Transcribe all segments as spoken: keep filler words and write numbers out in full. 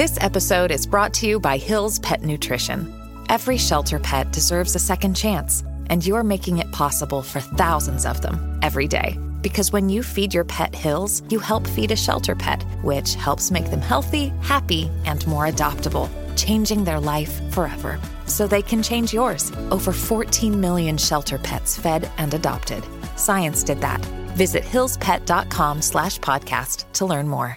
This episode is brought to you by Hill's Pet Nutrition. Every shelter pet deserves a second chance, and you're making it possible for thousands of them every day. Because when you feed your pet Hill's, you help feed a shelter pet, which helps make them healthy, happy, and more adoptable, changing their life forever. So they can change yours. Over fourteen million shelter pets fed and adopted. Science did that. Visit hillspet.com slash podcast to learn more.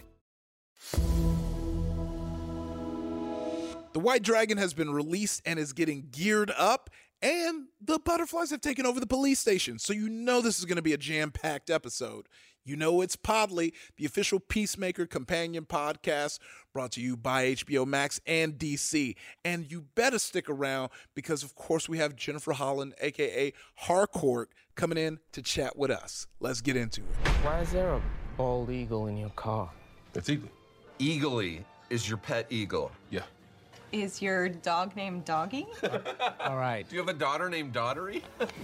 The White Dragon has been released and is getting geared up, and the butterflies have taken over the police station. So you know this is going to be a jam-packed episode. You know it's Podly, the official Peacemaker companion podcast brought to you by H B O Max and D C. And you better stick around because, of course, we have Jennifer Holland, a k a. Harcourt, coming in to chat with us. Let's get into it. Why is there a bald eagle in your car? It's Eagly. Eagly is your pet eagle. Yeah. Is your dog named Doggy? All right. Do you have a daughter named Daughtery?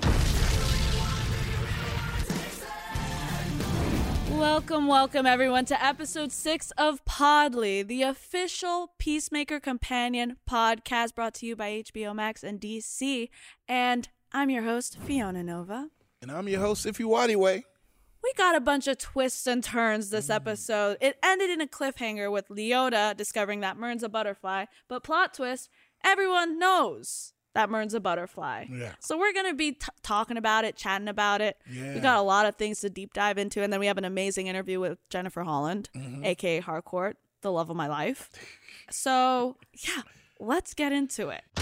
Welcome, welcome everyone to episode six of Podly, the official Peacemaker companion podcast brought to you by H B O Max and D C. And I'm your host, Fiona Nova. And I'm your host, Ifiwadiwe. We got a bunch of twists and turns this episode. It ended in a cliffhanger with Leota discovering that Murn's a butterfly, but plot twist, everyone knows that Murn's a butterfly. Yeah. So we're going to be t- talking about it, chatting about it. Yeah. We got a lot of things to deep dive into, and then we have an amazing interview with Jennifer Holland, Mm-hmm. a k a. Harcourt, the love of my life. So, yeah, let's get into it.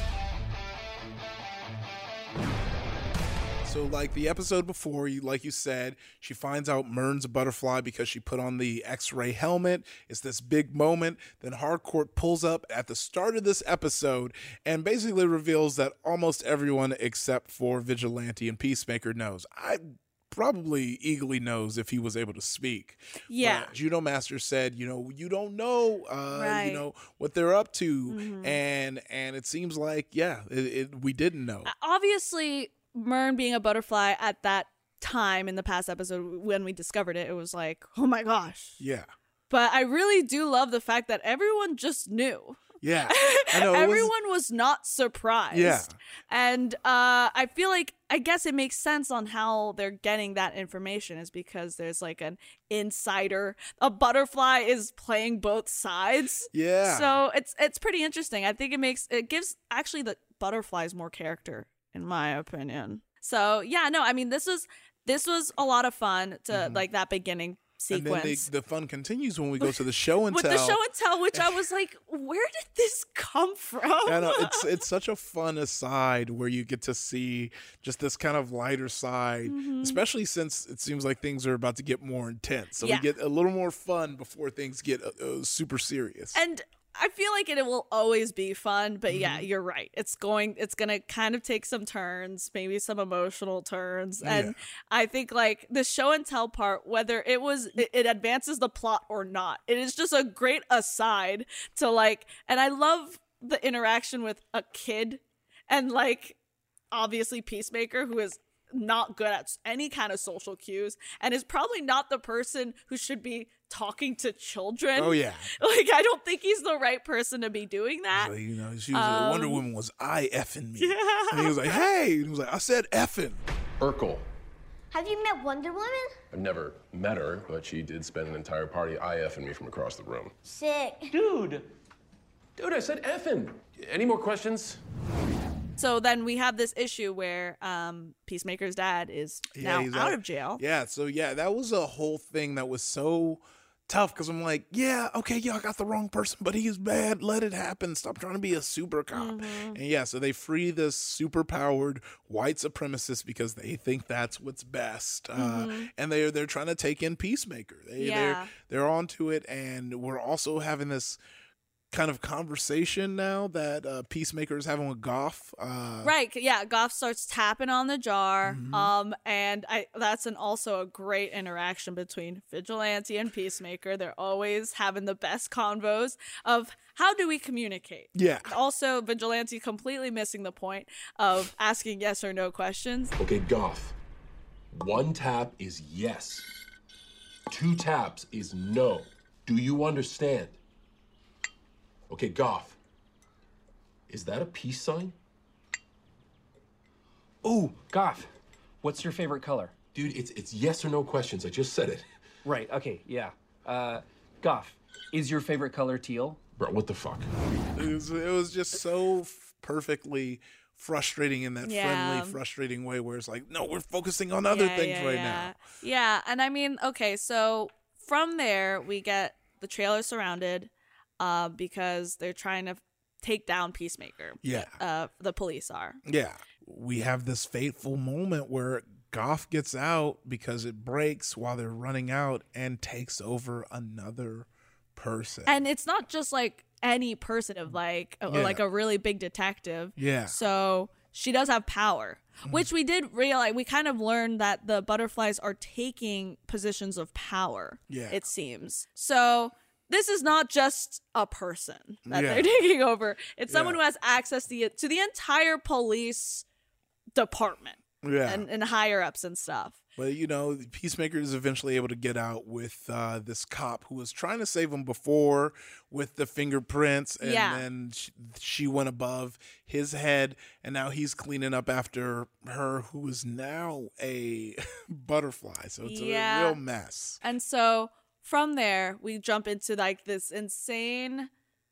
So, like the episode before, you like you said, she finds out Murn's a butterfly because she put on the X-ray helmet. It's this big moment. Then Harcourt pulls up at the start of this episode and basically reveals that almost everyone except for Vigilante and Peacemaker knows. I probably eagerly knows if he was able to speak. Yeah. But Judo Master said, you know, you don't know, uh, Right. you know, what they're up to. Mhm. And and it seems like, yeah, it, it, we didn't know. Obviously, Murn being a butterfly at that time in the past episode when we discovered it, it was like, oh my gosh. Yeah. But I really do love the fact that everyone just knew. Yeah. I know. it was- Everyone was not surprised. Yeah. And uh, I feel like, I guess it makes sense on how they're getting that information is because there's like an insider. A butterfly is playing both sides. Yeah. So it's it's pretty interesting. I think it makes, it gives actually the butterflies more character, in my opinion. So yeah, no, I mean, this was, this was a lot of fun to Mhm. like that beginning And then they, sequence. the fun continues when we go to the show and With tell. the show and tell, which I was like, where did this come from? I know it's it's such a fun aside where you get to see just this kind of lighter side, Mhm. especially since it seems like things are about to get more intense. So Yeah. we get a little more fun before things get uh, uh, super serious. And I feel like it will always be fun, but yeah, Mm-hmm. you're right. It's going, it's going to kind of take some turns, maybe some emotional turns. And Yeah. I think like the show and tell part, whether it was, it, it advances the plot or not, it is just a great aside to like, and I love the interaction with a kid and like, obviously Peacemaker, who is not good at any kind of social cues and is probably not the person who should be talking to children. Oh yeah, Like, I don't think he's the right person to be doing that. like, you know, she was like, Wonder Um, Woman was I effing me, Yeah. and he was like, hey, and he was like, I said effing. Urkel. Have you met Wonder Woman? I've never met her, but she did spend an entire party I F-ing me from across the room. Sick. Dude! Dude, I said effing. Any more questions? So then we have this issue where um, Peacemaker's dad is now he's out of jail. Yeah, so yeah, that was a whole thing that was so tough because I'm like, yeah, okay, y'all got the wrong person, but he's bad. Let it happen. Stop trying to be a super cop. Mm-hmm. And yeah, so they free this super powered white supremacist because they think that's what's best. Uh, and they're they're trying to take in Peacemaker. They, Mm-hmm. Yeah. They're they're onto it, and we're also having this kind of conversation now that uh, Peacemaker is having with Goff. Uh, Right, yeah, Goff starts tapping on the jar, Mhm. um, and I that's an also a great interaction between Vigilante and Peacemaker. They're always having the best convos of how do we communicate. Yeah. Also, Vigilante completely missing the point of asking yes or no questions. Okay, Goff. One tap is yes. Two taps is no. Do you understand? Okay, Goff. Is that a peace sign? Ooh, Goff. What's your favorite color? Dude, it's it's yes or no questions. I just said it. Right, okay, yeah. Uh, Goff, is your favorite color teal? Bro, what the fuck? It was, it was just so f- perfectly frustrating in that Yeah. friendly, frustrating way where it's like, no, we're focusing on other Yeah, things yeah, right yeah. now. Yeah, and I mean, okay, so from there we get the trailer surrounded uh, because they're trying to take down Peacemaker. Yeah. Uh, the police are. Yeah. We have this fateful moment where Goff gets out because it breaks while they're running out and takes over another person. And it's not just like any person of like a, Yeah. like a really big detective. Yeah. So she does have power, which we did realize. We kind of learned that the butterflies are taking positions of power. Yeah. It seems. So this is not just a person that Yeah. they're taking over. It's someone Yeah. who has access to the, to the entire police department Yeah. and, and higher ups and stuff. But, you know, Peacemaker is eventually able to get out with uh, this cop who was trying to save him before with the fingerprints. And Yeah. then she, she went above his head. And now he's cleaning up after her, who is now a butterfly. So it's Yeah. a real mess. And so from there, we jump into like this insane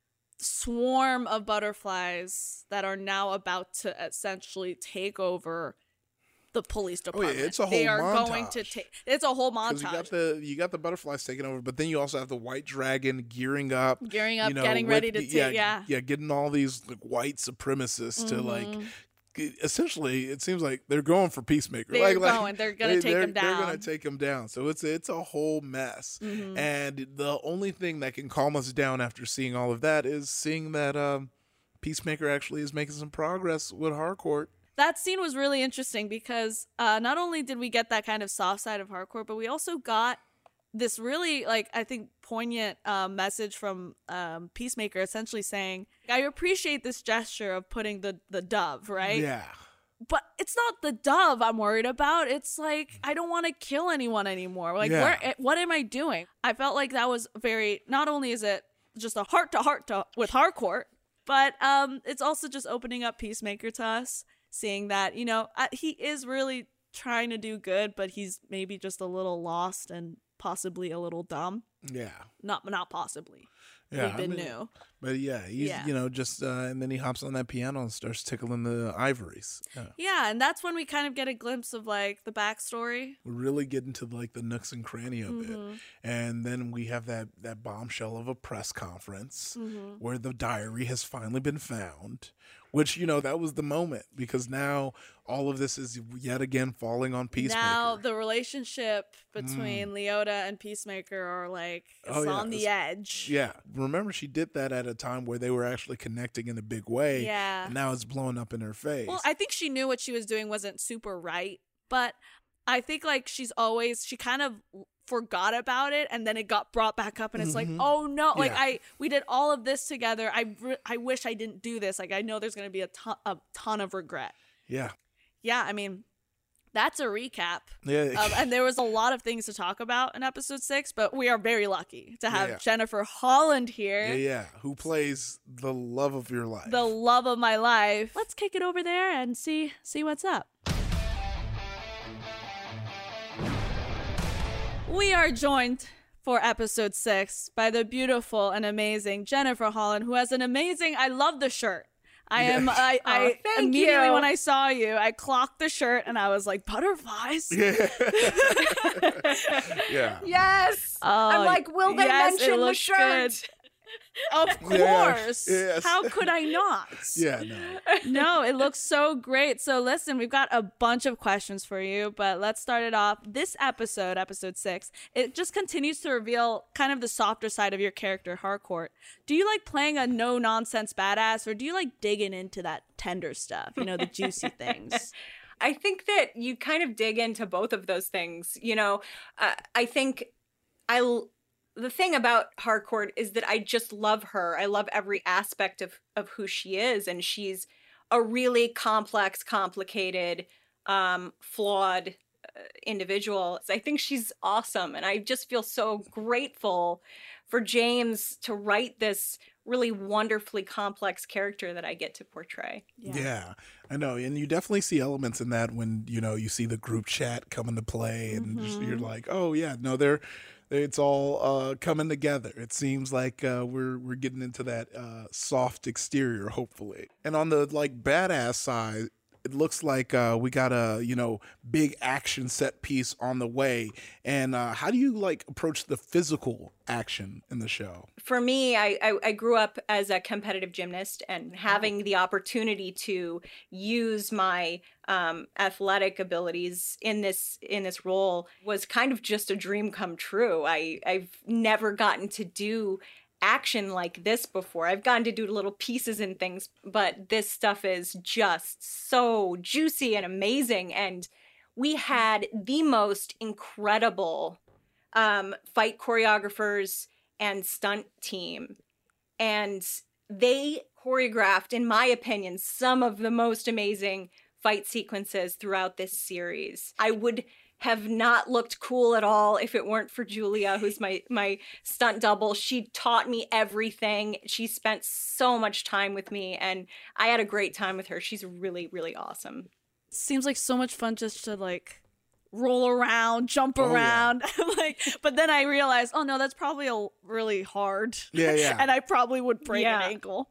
swarm of butterflies that are now about to essentially take over the police Oh, yeah, department. it's a They whole are going to montage. take. It's a whole Because you got montage. the you got the butterflies taking over, but then you also have the white dragon gearing up, Gearing up, you know, getting with ready to the- take. yeah, Yeah. yeah, getting all these like white supremacists to like. Mhm. g- Essentially, it seems like they're going for Peacemaker. They're like, like, going. They're gonna take they're, him They're down. gonna take him down. So it's it's a whole mess. Mhm. And the only thing that can calm us down after seeing all of that is seeing that um, Peacemaker actually is making some progress with Harcourt. That scene was really interesting because uh, not only did we get that kind of soft side of Harcourt, but we also got this really, like, I think, poignant uh, message from um, Peacemaker, essentially saying, I appreciate this gesture of putting the, the dove, right? Yeah. But it's not the dove I'm worried about. It's like, I don't want to kill anyone anymore. Like, Yeah. where, what am I doing? I felt like that was very, not only is it just a heart to heart to with Harcourt, but um, it's also just opening up Peacemaker to us, seeing that, you know, uh, he is really trying to do good, but he's maybe just a little lost and possibly a little dumb. Yeah. Not, not possibly. Yeah, We've been I mean, new. But yeah, he's, Yeah. you know, just, uh, and then he hops on that piano and starts tickling the ivories. Yeah. Yeah, and that's when we kind of get a glimpse of like the backstory. We really get into like the nooks and cranny of Mhm. it. And then we have that, that bombshell of a press conference Mhm. where the diary has finally been found, which, you know, that was the moment because now all of this is yet again falling on Peacemaker. Now the relationship between Leota and Peacemaker are like it's Oh, yeah, on the it's- edge. Yeah. Remember, she did that at a time where they were actually connecting in a big way. Yeah. And now it's blowing up in her face. Well, I think she knew what she was doing wasn't super right, but I think like she's always she kind of forgot about it and then it got brought back up and it's Mhm. like, "Oh no, like Yeah. I we did all of this together. I re- I wish I didn't do this. Like I know there's going to be a ton a ton of regret." yeah. Yeah, I mean, that's a recap. Yeah. Um, and there was a lot of things to talk about in episode six, but we are very lucky to have Yeah. Jennifer Holland here. Yeah, yeah. Who plays the love of your life? The love of my life. Let's kick it over there and see see what's up. We are joined for episode six by the beautiful and amazing Jennifer Holland, who has an amazing. I love the shirt. I am. I, I Oh, thank immediately you. when I saw you, I clocked the shirt and I was like, butterflies. Yeah. yeah. Yes. Oh, I'm like, will they yes, it mention the looks shirt? good. Of Yeah, course. yes. How could I not? Yeah, no. No, it looks so great. So listen, we've got a bunch of questions for you, but let's start it off. This episode, episode six, it just continues to reveal kind of the softer side of your character, Harcourt. Do you like playing a no-nonsense badass, or do you like digging into that tender stuff, you know, the juicy things? I think that you kind of dig into both of those things. You know, uh, I think I l- the thing about Harcourt is that I just love her. I love every aspect of of who she is, and she's a really complex, complicated, um, flawed uh, individual. I think she's awesome, and I just feel so grateful for James to write this really wonderfully complex character that I get to portray. Yeah. yeah, I know. And you definitely see elements in that when, you know, you see the group chat come into play and mm-hmm. just, you're like, oh, yeah, no, they're, it's all uh, coming together. It seems like uh, we're we're getting into that uh, soft exterior, hopefully. And on the, like, badass side, it looks like uh, we got a, you know, big action set piece on the way. And uh, how do you, like, approach the physical action in the show? For me, I, I, I grew up as a competitive gymnast, and having oh. the opportunity to use my um, athletic abilities in this in this role was kind of just a dream come true. I, I've never gotten to do action like this before. I've gotten to do little pieces and things, but this stuff is just so juicy and amazing. And we had the most incredible um, fight choreographers and stunt team. And they choreographed, in my opinion, some of the most amazing fight sequences throughout this series. I would have not looked cool at all if it weren't for Julia, who's my my stunt double. She taught me everything. She spent so much time with me, and I had a great time with her. She's really, really awesome. Seems like so much fun just to like roll around, jump oh, around. Yeah. like, but then I realized, oh no, that's probably a really hard. Yeah, yeah. And I probably would break yeah. an ankle.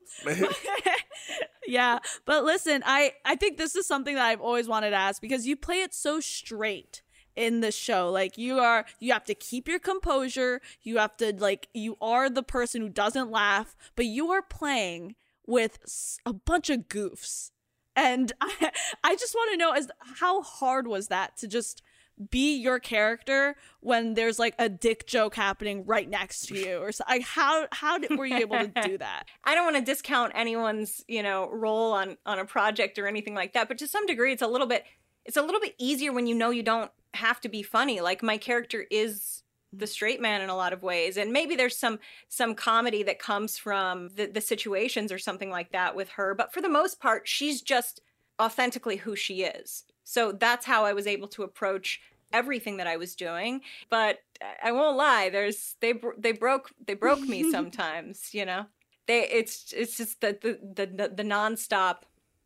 yeah. But listen, I, I think this is something that I've always wanted to ask, because you play it so straight in the show. Like, you are, you have to keep your composure. You have to, like, you are the person who doesn't laugh, but you are playing with a bunch of goofs. And I, I just want to know, is how hard was that to just be your character when there's like a dick joke happening right next to you, or so? Like, how how did, were you able to do that? I don't want to discount anyone's, you know, role on on a project or anything like that, but to some degree, it's a little bit it's a little bit easier when you know you don't have to be funny. Like, my character is the straight man in a lot of ways, and maybe there's some some comedy that comes from the, the situations or something like that with her, but for the most part, she's just authentically who she is. So that's how I was able to approach everything that I was doing. But I won't lie, there's they they broke they broke me sometimes. You know, they it's it's just the the the, the nonstop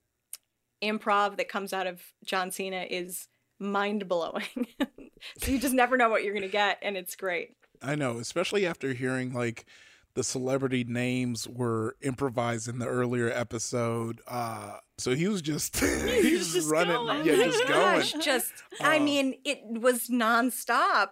improv that comes out of John Cena is mind blowing. So you just never know what you're gonna get, and it's great. I know, especially after hearing like the celebrity names were improvised in the earlier episode. Uh, so he was just he was just running, going. yeah, just oh going. Gosh, just uh, I mean, it was nonstop.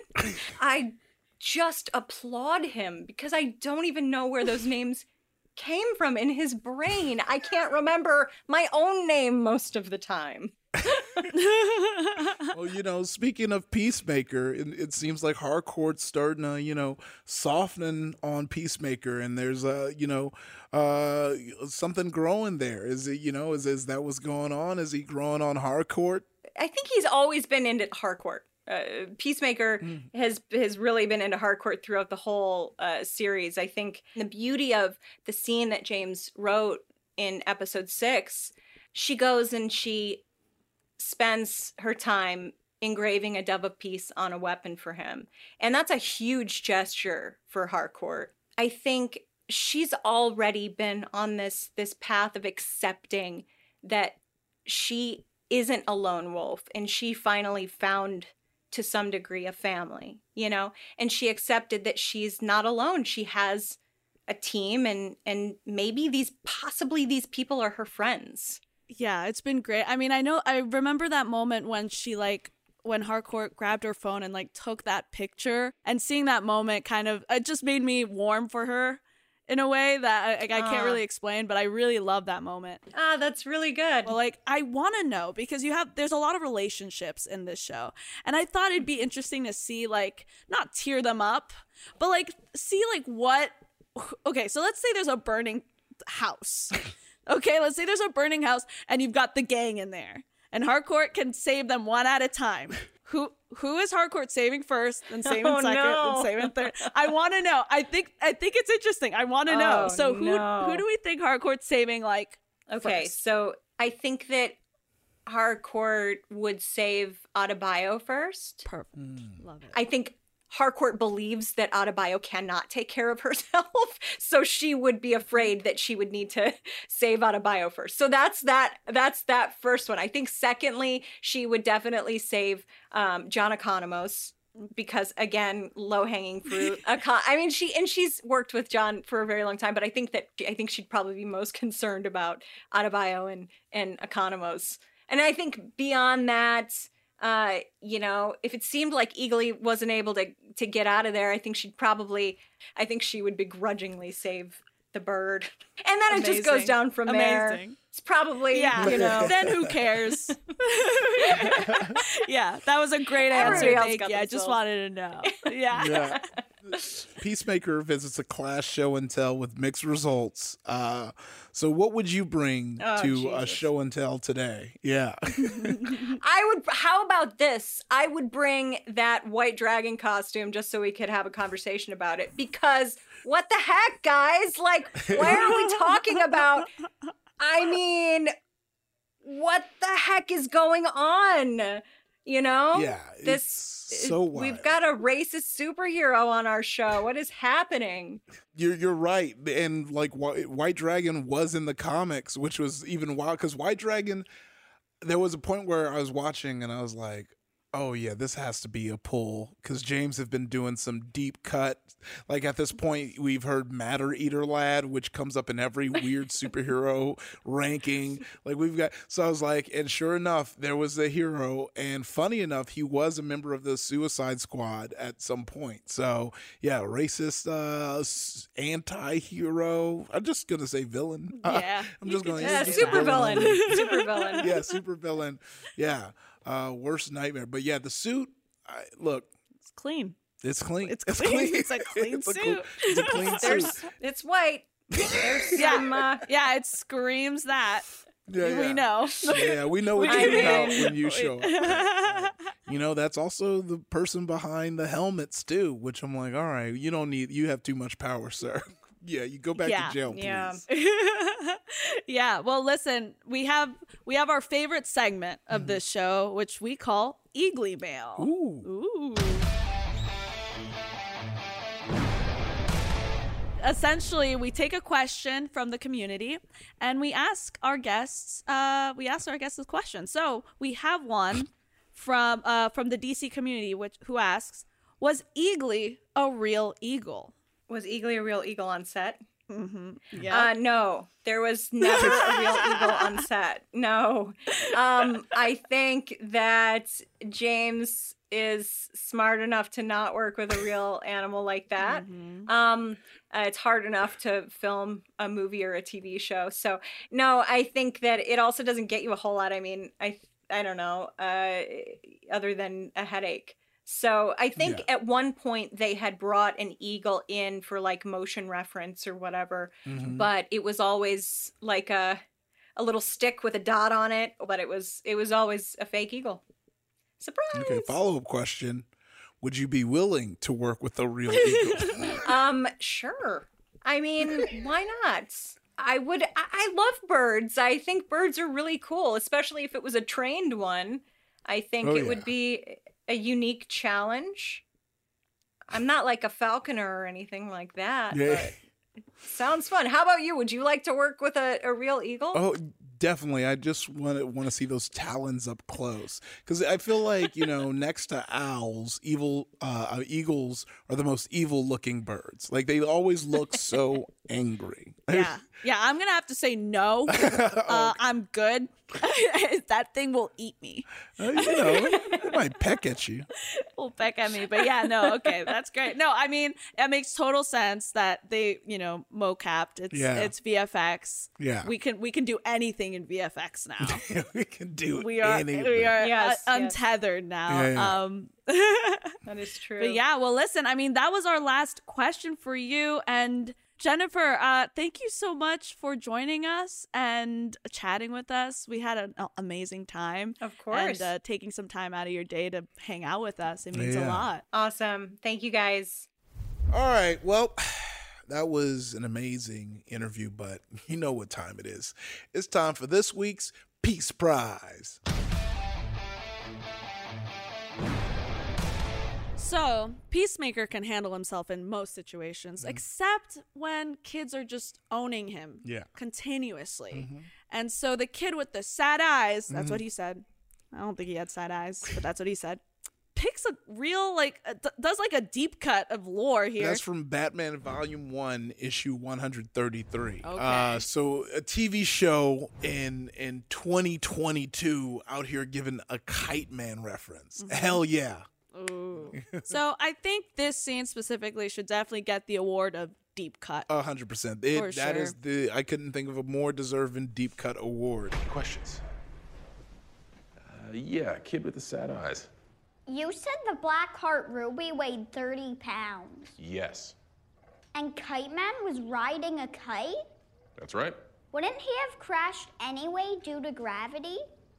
I just applaud him because I don't even know where those names came from in his brain. I can't remember my own name most of the time. Well, you know, speaking of Peacemaker, it, it seems like Harcourt's starting to, you know, softening on Peacemaker, and there's a, uh, you know, uh, something growing there. Is it, you know, is is that what's going on? Is he growing on Harcourt? I think he's always been into Harcourt. Uh, Peacemaker mm. has has really been into Harcourt throughout the whole uh, series. I think the beauty of the scene that James wrote in episode six, she goes and she spends her time engraving a dove of peace on a weapon for him. And that's a huge gesture for Harcourt. I think she's already been on this this path of accepting that she isn't a lone wolf, and she finally found, to some degree, a family, you know, and she accepted that she's not alone. She has a team, and and maybe these possibly these people are her friends. Yeah, it's been great. I mean, I know, I remember that moment when she, like, when Harcourt grabbed her phone and, like, took that picture, and seeing that moment kind of, it just made me warm for her in a way that I, I can't uh, really explain, but I really love that moment. Ah, that's really good. Well, like, I want to know, because you have, there's a lot of relationships in this show, and I thought it'd be interesting to see, like, not tear them up, but, like, see, like, what, okay, so let's say there's a burning house. Okay, let's say there's a burning house and you've got the gang in there, and Harcourt can save them one at a time. Who who is Harcourt saving first, then saving oh, second, no. then saving third? I want to know. I think I think it's interesting. I want to know. Oh, so who no. who do we think Harcourt's saving? Like, okay, first? So I think that Harcourt would save Adebayo first. Perfect. Mm. Love it. I think Harcourt believes that Adebayo cannot take care of herself, so she would be afraid that she would need to save Adebayo first. So that's that. That's that first one. I think secondly, she would definitely save um, John Economos because again, low hanging fruit. Econ- I mean, she and she's worked with John for a very long time, but I think that I think she'd probably be most concerned about Adebayo and and Economos. And I think beyond that. Uh, you know, if it seemed like Eagly wasn't able to to get out of there, I think she'd probably, I think she would begrudgingly save the bird. And then Amazing. It just goes down from Amazing. There. It's probably, yeah. you know. Then who cares? Yeah, that was a great answer. Thank you. I just wanted to know. Yeah. Yeah. Peacemaker visits a class show and tell with mixed results. Uh, so what would you bring oh, to Jesus. a show and tell today? Yeah. I would, how about this? I would bring that white dragon costume just so we could have a conversation about it. Because what the heck, guys? Like, why are we talking about, I mean, what the heck is going on? You know? Yeah. This. So wild. We've got a racist superhero on our show. What is happening? You're you're right, and like White Dragon was in the comics, which was even wild because White Dragon. There was a point where I was watching and I was like, "Oh yeah, this has to be a pull," because James have been doing some deep cut. Like at this point, we've heard Matter Eater Lad, which comes up in every weird superhero ranking. Like we've got, so I was like, and sure enough, there was a hero, and funny enough, he was a member of the Suicide Squad at some point. So yeah, racist, uh, anti-hero. I'm just gonna say villain. Yeah, I'm just going. Yeah, super villain. Super villain. Yeah, super villain. Yeah, uh, worst nightmare. But yeah, the suit. I, look, it's clean. It's clean. It's clean. It's, clean. It's a clean it's suit. A clean, it's a clean There's, suit. It's white. There's yeah. some, uh... yeah, it screams that. Yeah, yeah. We know. Yeah, we know what I you're mean, about when you show up. You know, that's also the person behind the helmets too, which I'm like, all right, you don't need, you have too much power, sir. Yeah, you go back yeah. to jail, please. Yeah. Yeah. Well, listen, we have we have our favorite segment of mm-hmm. this show, which we call Eagly Mail. Ooh. Ooh. Essentially, we take a question from the community and we ask our guests. Uh, we ask our guests this question. So we have one from uh, from the D C community, which who asks, "Was Eagly a real eagle?" Was Eagly a real eagle on set? Mm-hmm. Yeah. Uh, no, there was never a real eagle on set. No. Um, I think that James is smart enough to not work with a real animal like that. Mm-hmm. Um, uh, it's hard enough to film a movie or a T V show. So, no, I think that it also doesn't get you a whole lot. I mean, I I don't know, uh, other than a headache. So I think yeah. at one point they had brought an eagle in for like motion reference or whatever, mm-hmm. but it was always like a a little stick with a dot on it, but it was it was always a fake eagle. Surprise. Okay, follow-up question. Would you be willing to work with a real eagle? um, sure. I mean, why not? I would I, I love birds. I think birds are really cool, especially if it was a trained one. I think oh, it yeah. would be a unique challenge. I'm not like a falconer or anything like that, yeah. but sounds fun. How about you? Would you like to work with a, a real eagle? Oh, definitely. I just want to want to see those talons up close because I feel like, you know, next to owls, evil uh, eagles are the most evil looking birds. Like they always look so angry. Yeah, yeah. I'm gonna have to say no. Uh, I'm good. That thing will eat me. Uh, you know, it might peck at you. Will peck at me, but yeah, no, okay, that's great. No, I mean, it makes total sense that they, you know, mocapped. It's yeah. it's V F X. Yeah, we can we can do anything in V F X now. We can do we are anything. we are yes, uh, yes. untethered now. Yeah, yeah. Um, that is true. But yeah, well, listen, I mean, that was our last question for you, and Jennifer, uh, thank you so much for joining us and chatting with us. We had an amazing time. Of course. And uh, taking some time out of your day to hang out with us. It means yeah. a lot. Awesome. Thank you, guys. All right. Well, that was an amazing interview, but you know what time it is. It's time for this week's Peace Prize. So, Peacemaker can handle himself in most situations, Mm-hmm. except when kids are just owning him Yeah. continuously. Mm-hmm. And so the kid with the sad eyes, that's Mhm. what he said. I don't think he had sad eyes, but that's what he said. Picks a real, like, uh, d- does like a deep cut of lore here. That's from Batman Volume one, issue one thirty-three. Okay. Uh, so a T V show in in twenty twenty-two out here giving a Kite Man reference. Mm-hmm. Hell yeah. Ooh. So I think this scene specifically should definitely get the award of deep cut. A hundred percent. It- For That is sure. the, I couldn't think of a more deserving deep cut award. Questions? Uh, yeah, kid with the sad eyes. You said the Blackheart Ruby weighed thirty pounds. Yes, And Kite Man was riding a kite? that's right. Wouldn't he have crashed anyway due to gravity?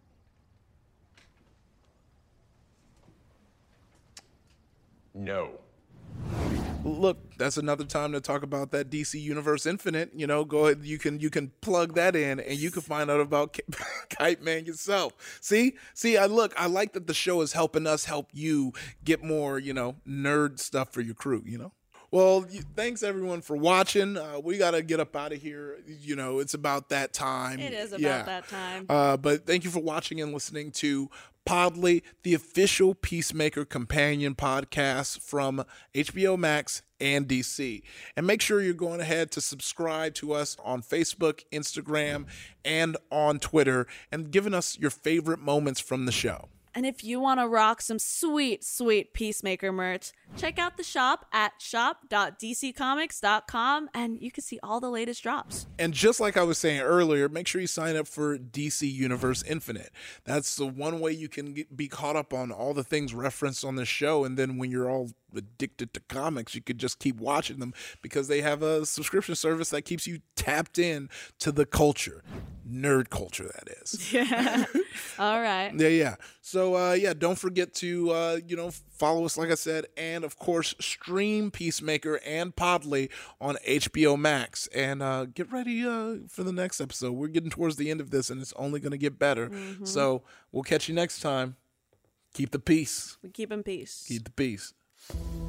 No. Look, that's another time to talk about that D C Universe Infinite. You know, go ahead. You can you can plug that in, and you can find out about Kite Man yourself. See, see, I look. I like that the show is helping us help you get more, you know, nerd stuff for your crew. You know. Well, you, thanks everyone for watching. Uh, we got to get up out of here. You know, it's about that time. It is about Yeah. that time. Uh, but thank you for watching and listening to Podly, the official Peacemaker companion podcast from H B O Max and D C. And make sure you're going ahead to subscribe to us on Facebook, Instagram, and on Twitter, and giving us your favorite moments from the show. And if you want to rock some sweet, sweet Peacemaker merch, check out the shop at shop dot d c comics dot com and you can see all the latest drops. And just like I was saying earlier, make sure you sign up for D C Universe Infinite. That's the one way you can get, be caught up on all the things referenced on this show. And then when you're all addicted to comics, you could just keep watching them because they have a subscription service that keeps you tapped in to the culture. Nerd culture, that is. Yeah. All right. Yeah, yeah. So, uh, yeah, don't forget to, uh, you know, follow us, like I said, and, of course, stream Peacemaker and Podly on H B O Max. And uh, get ready uh, for the next episode. We're getting towards the end of this, and it's only going to get better. Mhm. So we'll catch you next time. Keep the peace. We keep in peace. Keep the peace.